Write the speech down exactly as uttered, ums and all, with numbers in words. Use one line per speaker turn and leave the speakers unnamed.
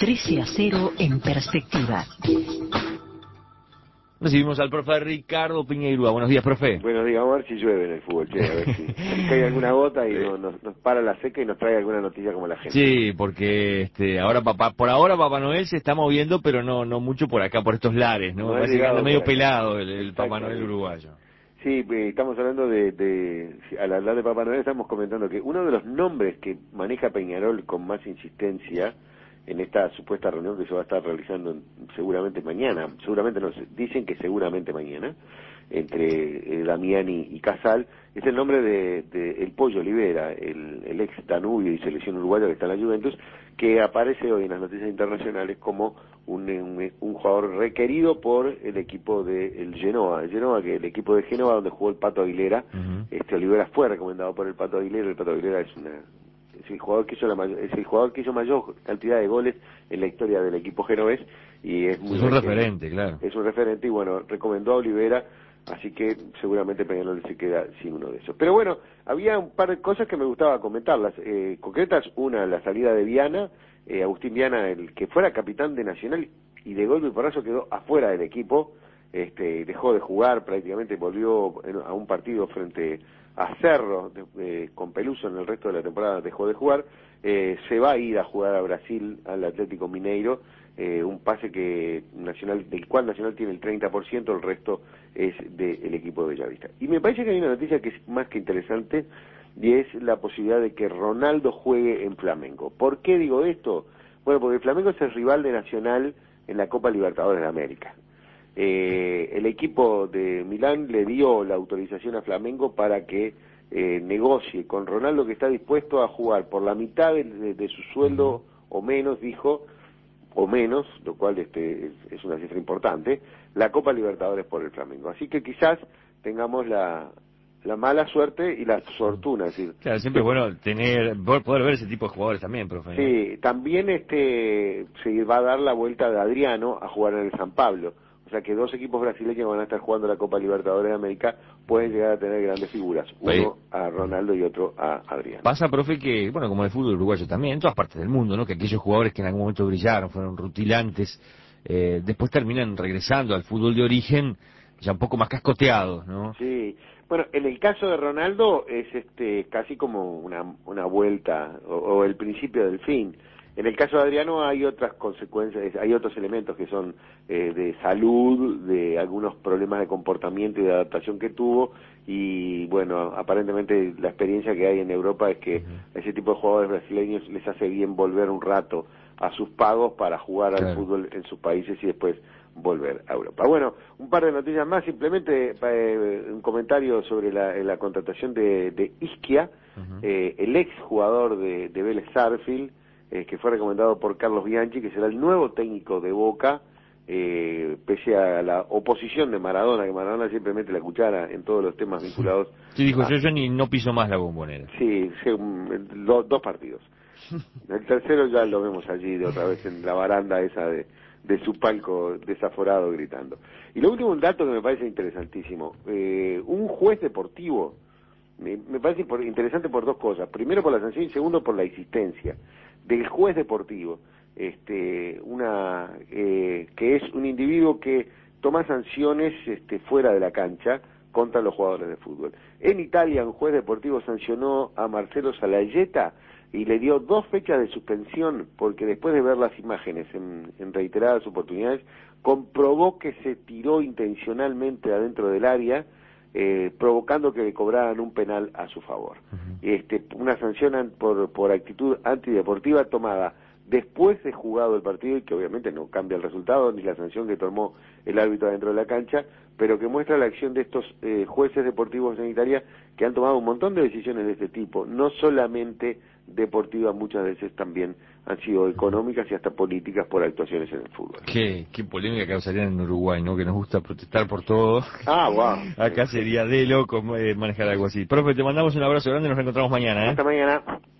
trece a cero en perspectiva.
Recibimos al profe Ricardo Piñeirúa. Buenos días, profe.
Buenos días, vamos a ver si llueve en el fútbol, che, a ver si, si cae alguna gota y no, nos, nos para la seca y nos trae alguna noticia como la gente.
Sí, porque este, ahora papá, por ahora Papá Noel se está moviendo, pero no no mucho por acá, por estos lares, ¿no?
No ha
Parece que anda
llegado
medio
por acá.
pelado el, el Papá Noel uruguayo.
Sí, eh, estamos hablando de, de, al hablar de Papá Noel estamos comentando que uno de los nombres que maneja Peñarol con más insistencia en esta supuesta reunión que se va a estar realizando en, seguramente mañana, seguramente no, dicen que seguramente mañana, entre eh, Damiani y Casal, es el nombre de, de el Pollo Olivera, el, el ex Danubio y selección uruguaya que está en la Juventus, que aparece hoy en las noticias internacionales como un, un, un jugador requerido por el equipo del de Genoa, el Genoa, que el equipo de Génova donde jugó el Pato Aguilera. Uh-huh. Este Olivera fue recomendado por el Pato Aguilera, el Pato Aguilera es una es el jugador que hizo la mayor, es el jugador que hizo mayor cantidad de goles en la historia del equipo genovés y es muy
es un referente, claro.
Es un referente y bueno, recomendó a Olivera, así que seguramente Peñarol se queda sin uno de esos. Pero bueno, había un par de cosas que me gustaba comentarlas, eh, concretas. Una, la salida de Viana, eh, Agustín Viana, el que fuera capitán de Nacional y de golpe y porrazo quedó afuera del equipo, este, dejó de jugar prácticamente, volvió a un partido frente a Cerro, de, eh, con Peluso en el resto de la temporada dejó de jugar, eh, se va a ir a jugar a Brasil, al Atlético Mineiro, eh, un pase que Nacional, del cual Nacional tiene el treinta por ciento, el resto es del equipo de Bellavista. Y me parece que hay una noticia que es más que interesante, y es la posibilidad de que Ronaldo juegue en Flamengo. ¿Por qué digo esto? Bueno, porque Flamengo es el rival de Nacional en la Copa Libertadores de América. Eh, el equipo de Milán le dio la autorización a Flamengo para que eh, negocie con Ronaldo, que está dispuesto a jugar por la mitad de, de, de su sueldo o menos, dijo, o menos, lo cual este es, es una cifra importante, la Copa Libertadores por el Flamengo. Así que quizás tengamos la la mala suerte y la fortuna, es decir,
claro, siempre es bueno tener poder ver ese tipo de jugadores también, profe.
Sí, también este se va a dar la vuelta de Adriano a jugar en el San Pablo. O sea que dos equipos brasileños van a estar jugando la Copa Libertadores de América, pueden llegar a tener grandes figuras, uno a Ronaldo y otro a Adriano.
Pasa, profe, que, bueno, como el fútbol uruguayo también, en todas partes del mundo, ¿no? Que aquellos jugadores que en algún momento brillaron, fueron rutilantes, eh, después terminan regresando al fútbol de origen ya un poco más cascoteados, ¿no?
Sí, bueno, en el caso de Ronaldo es este casi como una, una vuelta o, o el principio del fin. En el caso de Adriano hay otras consecuencias, hay otros elementos que son eh, de salud, de algunos problemas de comportamiento y de adaptación que tuvo, y bueno, aparentemente la experiencia que hay en Europa es que a ese tipo de jugadores brasileños les hace bien volver un rato a sus pagos para jugar al claro. fútbol en sus países y después volver a Europa. Bueno, un par de noticias más, simplemente eh, un comentario sobre la, la contratación de, de Ischia, uh-huh. eh, el ex jugador de, de Vélez Sarsfield, eh, que fue recomendado por Carlos Bianchi, que será el nuevo técnico de Boca, eh, pese a la oposición de Maradona, que Maradona siempre mete la cuchara en todos los temas vinculados.
Sí, dijo, a, yo, yo ni no piso más la Bombonera.
Sí, sí um, do, dos partidos. El tercero ya lo vemos allí de otra vez en la baranda esa de, de su palco desaforado gritando. Y lo último, un dato que me parece interesantísimo. Eh, un juez deportivo, me, me parece por, interesante por dos cosas. Primero por la sanción y segundo por la existencia del juez deportivo. Este, una eh, que es un individuo que toma sanciones este, fuera de la cancha contra los jugadores de fútbol. En Italia un juez deportivo sancionó a Marcelo Salayeta y le dio dos fechas de suspensión porque después de ver las imágenes en, en reiteradas oportunidades comprobó que se tiró intencionalmente adentro del área, eh, provocando que le cobraran un penal a su favor. Uh-huh. Este, una sanción por, por actitud antideportiva tomada después de jugado el partido y que obviamente no cambia el resultado ni la sanción que tomó el árbitro dentro de la cancha, pero que muestra la acción de estos eh, jueces deportivos en Italia que han tomado un montón de decisiones de este tipo, no solamente deportivas, muchas veces también han sido económicas y hasta políticas por actuaciones en el fútbol.
Qué, qué polémica causaría en Uruguay, ¿no? Que nos gusta protestar por todo.
Ah, wow.
Acá sería de loco eh, manejar algo así. Profe, te mandamos un abrazo grande y nos reencontramos mañana, ¿eh?
Hasta mañana.